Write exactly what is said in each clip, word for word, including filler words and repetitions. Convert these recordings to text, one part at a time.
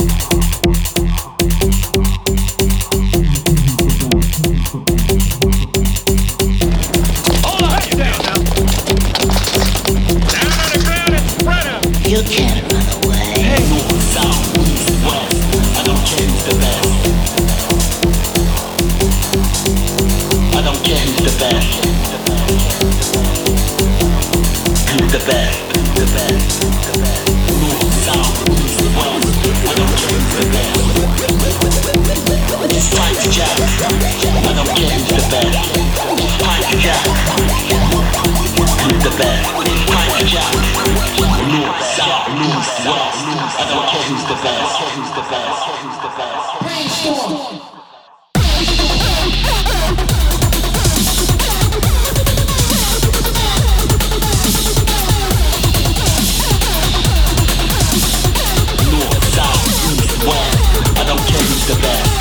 You can't run away. Hey. North, south, east, west. I don't care who's the best. I don't care who's the best. Who's the best? The best. The best. North, south, east, west. I don't care who's the best. It's time to jack. I don't care who's the best. It's time to jack. Who's the best? It's time to jack. North, south, east, west. I don't care who's the best. Who's the best? Who's the best? Brainstorm. North, south, east, west. I don't care who's the best.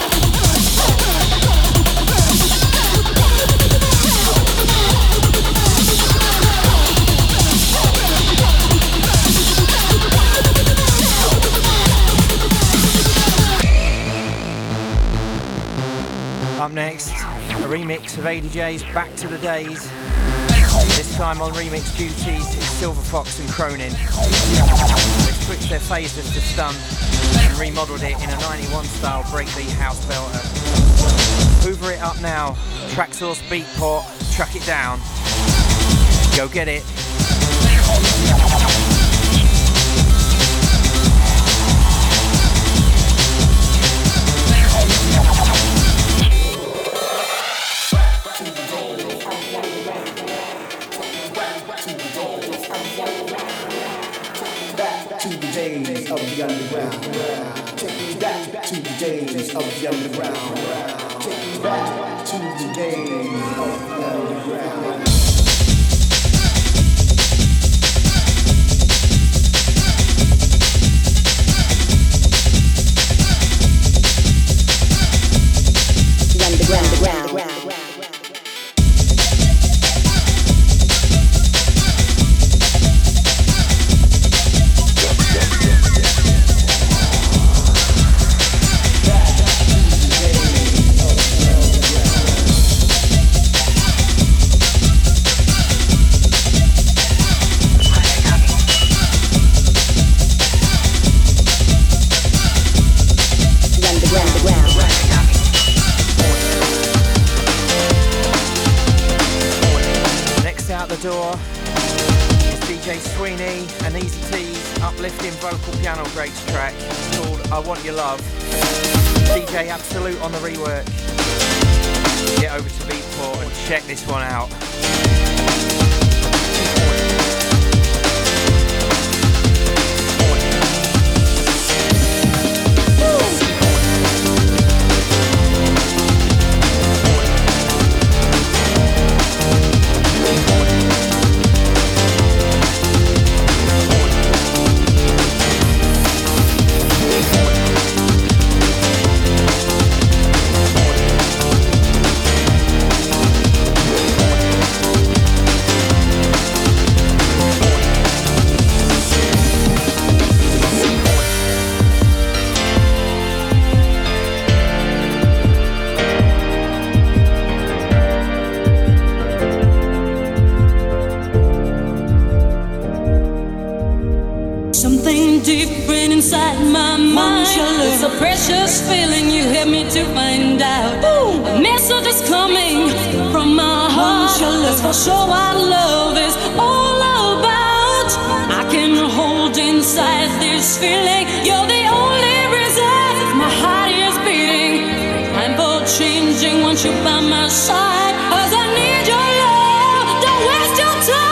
Up next, a remix of A D J's Back to the Days. This time on remix duties is Silver Fox and Cronin. They've switched their phasers to stun and remodeled it in a ninety-one style breakbeat house belter. Hoover it up now, Traxsource Beatport, track it down. Go get it. Days of the underground. Take me back to the days of the underground. Take me back to the days of the underground. The underground, underground. D J Sweeney and Easy T's uplifting vocal piano breaks track. It's called I Want Your Love. D J Absolute on the rework. Get over to Beatport and check this one out. Inside my mind, it's a precious feeling. You help me to find out. Ooh. A message is coming from my heart. That's for sure what love is all about. I can hold inside this feeling. You're the only reason my heart is beating. I'm for changing once you're by my side. 'Cause I need your love. Don't waste your time.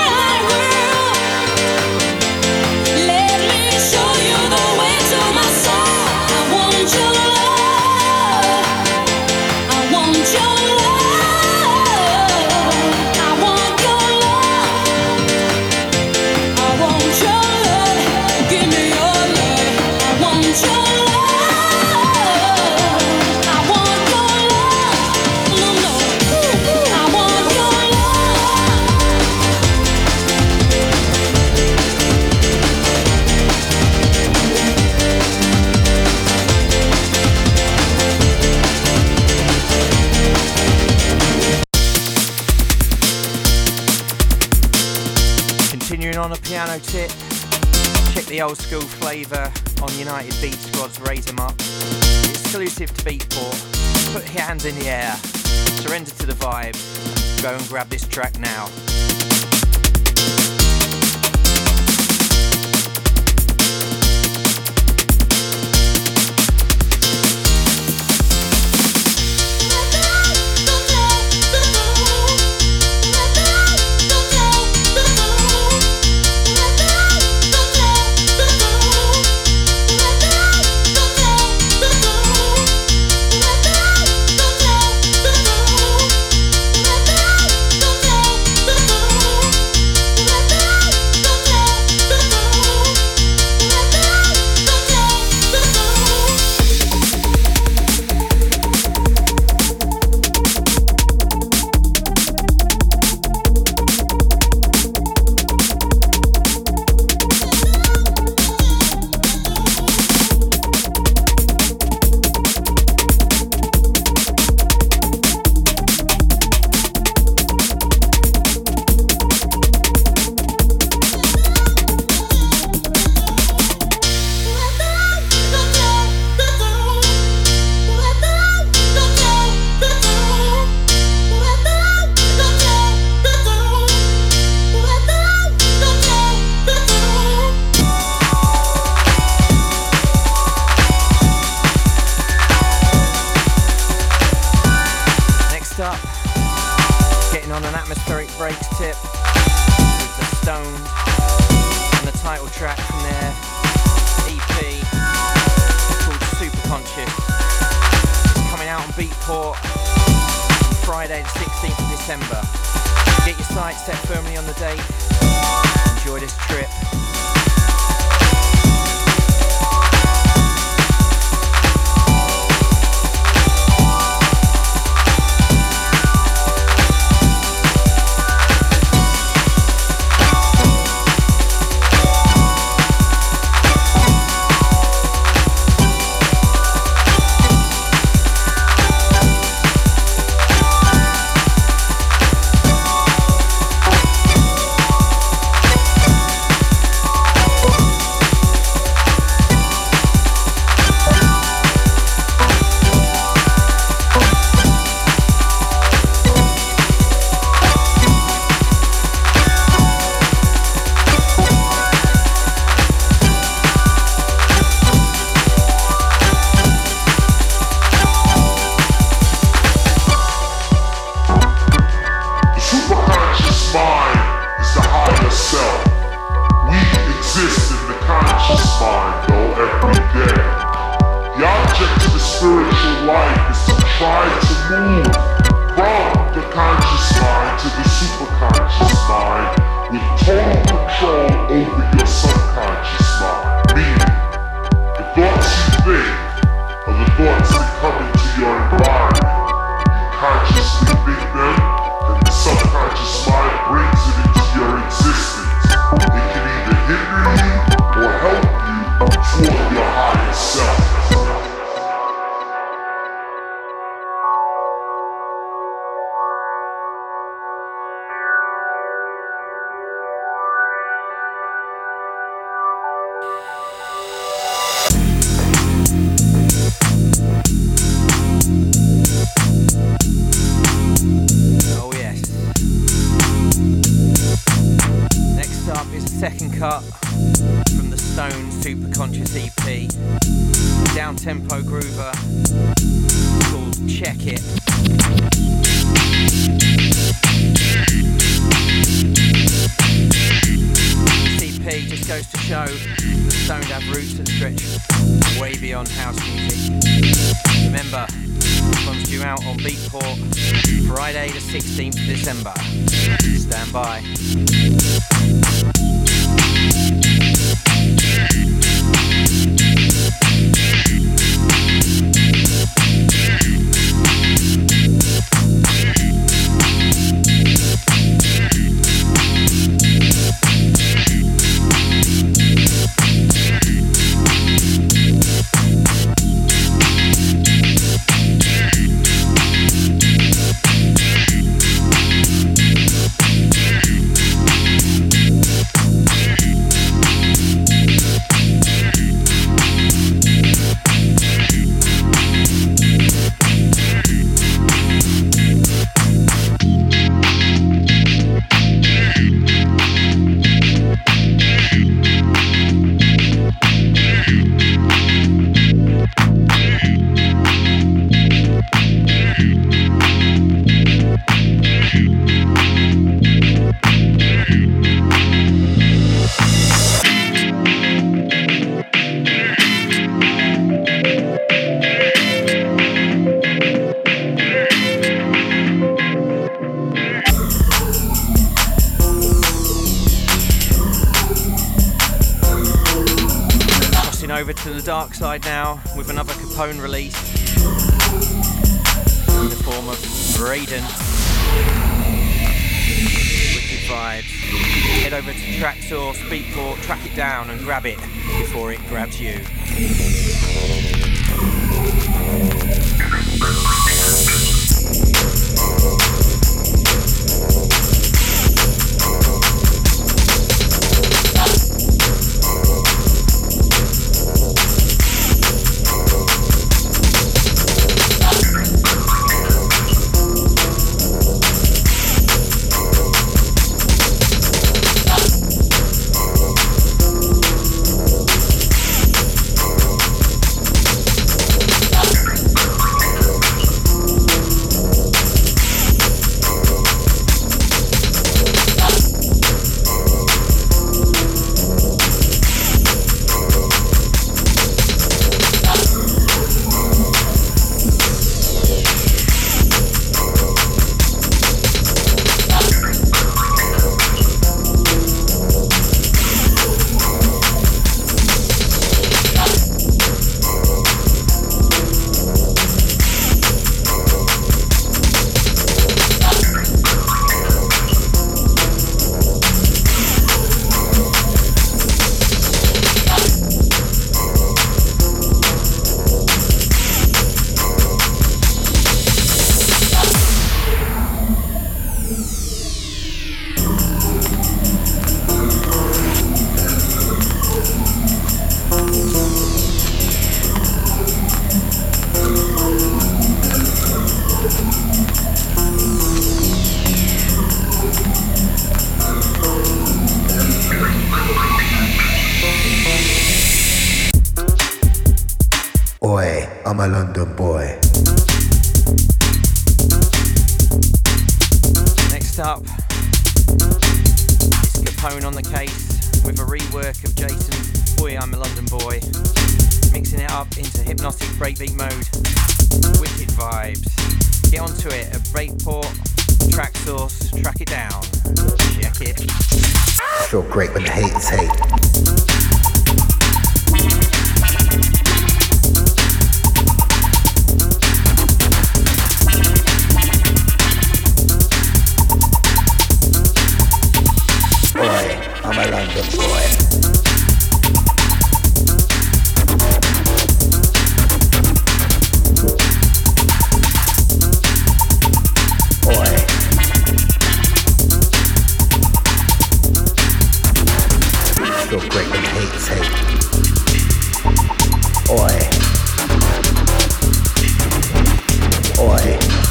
On a piano tip, check the old school flavour on United Beat Squad's Raise 'em Up. Exclusive to Beatport. Put your hands in the air, surrender to the vibe, go and grab this track now. self. We exist in the conscious mind, though, every day. The object of the spiritual life is to try to move from the conscious mind to the superconscious mind with total control over your subconscious mind. Meaning, the thoughts you think are the thoughts that come into your environment. You consciously think them, and the subconscious mind brings it into your existence. It can either hinder you or help you toward your higher self. Second cut from the Stone Superconscious E P, down-tempo groover called Check It. This E P just goes to show that Stone have roots that stretch way beyond house music. Remember, this one's due out on Beatport Friday the sixteenth of December. Stand by. To the dark side now with another Capone release in the form of Raiden. Wicked vibes. Head over to Traxsource, Beatport, track it down and grab it before it grabs you. I'm a London boy. Next up, it's Capone on the case with a rework of Jason's Boy I'm a London Boy, mixing it up into hypnotic breakbeat mode. Wicked vibes. Get onto it at Breakport, Track Source, track it down. Check it. Feel great when the haters hate. I'm a London boy. Boy. Feel great when the haters hate. Boy. Boy.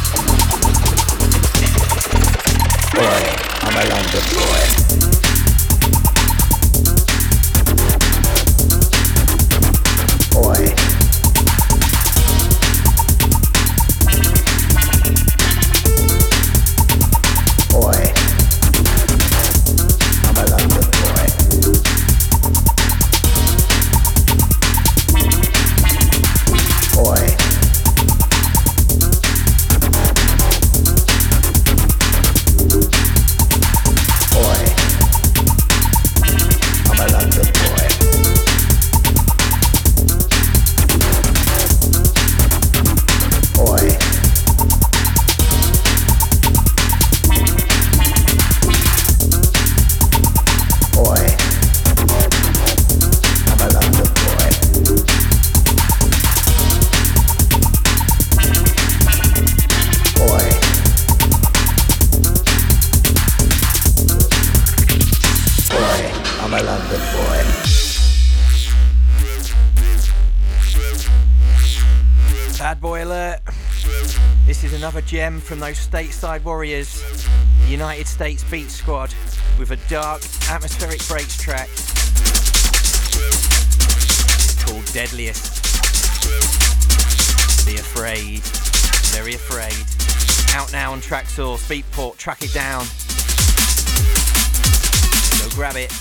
Boy. I'm a London boy. Gem from those stateside warriors, the United States Beat Squad, with a dark, atmospheric breaks track called Deadliest. Be afraid, very afraid. Out now on Track Source, Beatport, track it down. Go grab it.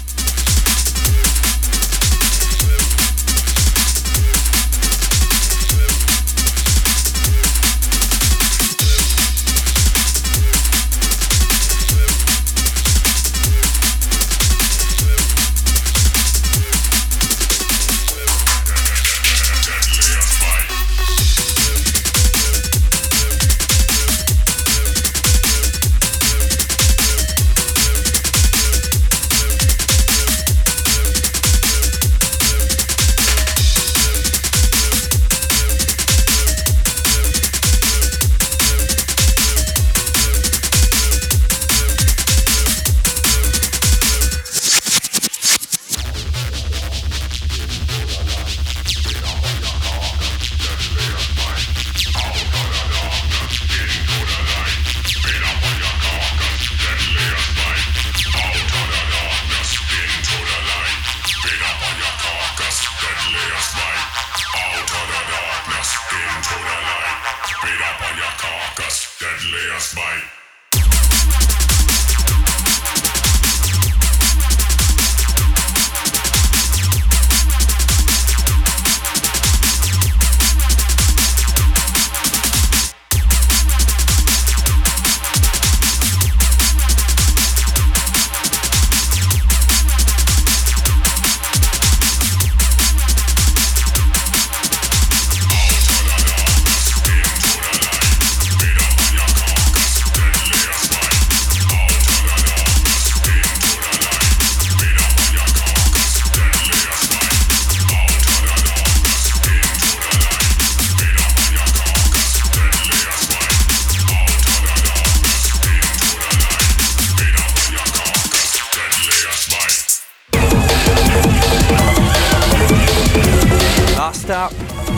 Up.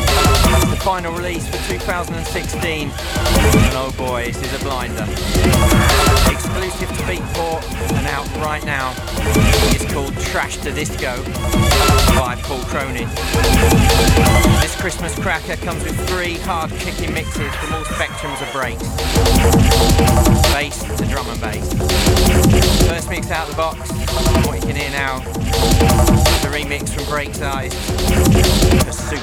The final release for two thousand sixteen. And oh boy, this is a blinder. Exclusive to Beatport and out right now. It's called Trash to Disco by Paul Cronin. This Christmas cracker comes with three hard kicking mixes from all spectrums of breaks. Bass to drum and bass. First mix out the box, what you can hear now, the remix from Break's Eyes, The Suit.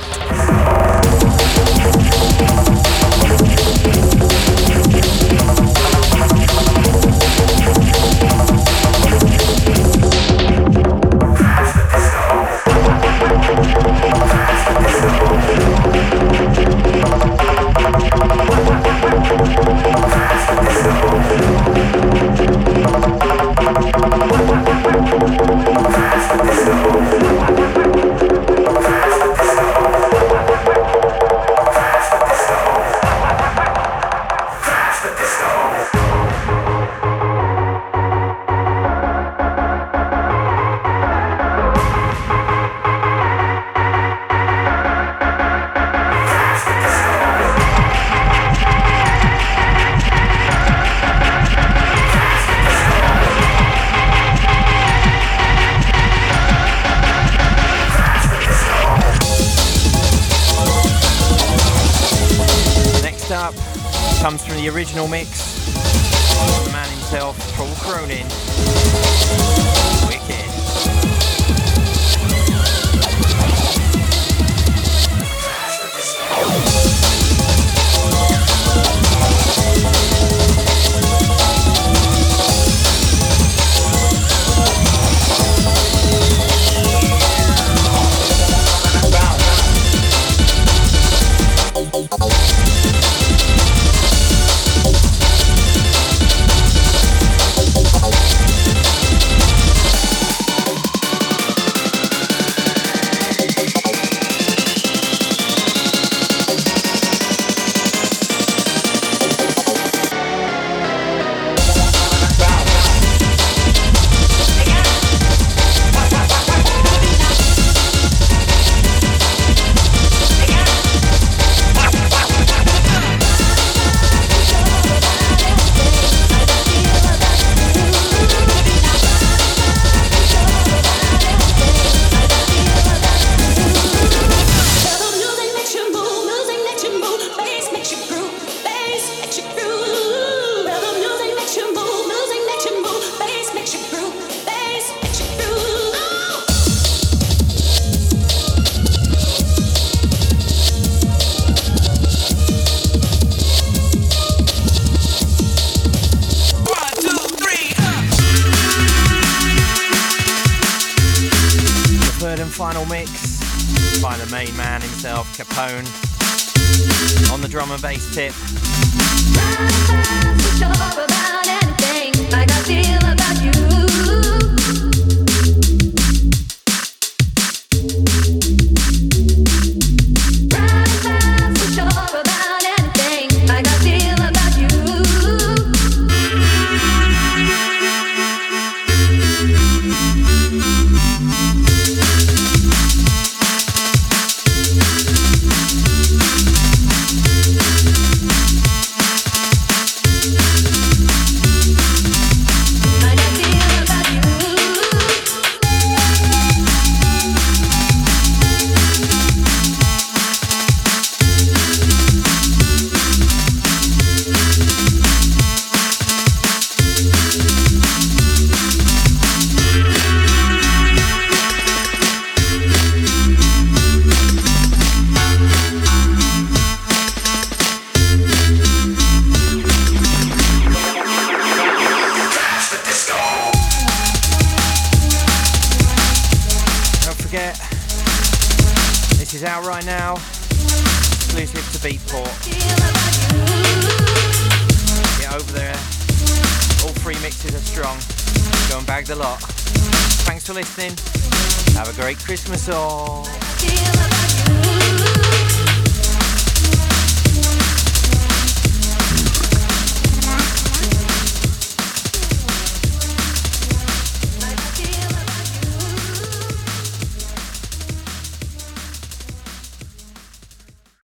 Comes from the original mix, the man himself, Paul Cronin. Wicked. Final mix by the main man himself, Capone, on the drum and bass tip. This is out right now, exclusive to Beatport. Get over there, all three mixes are strong. Go and bag the lot. Thanks for listening. Have a great Christmas all.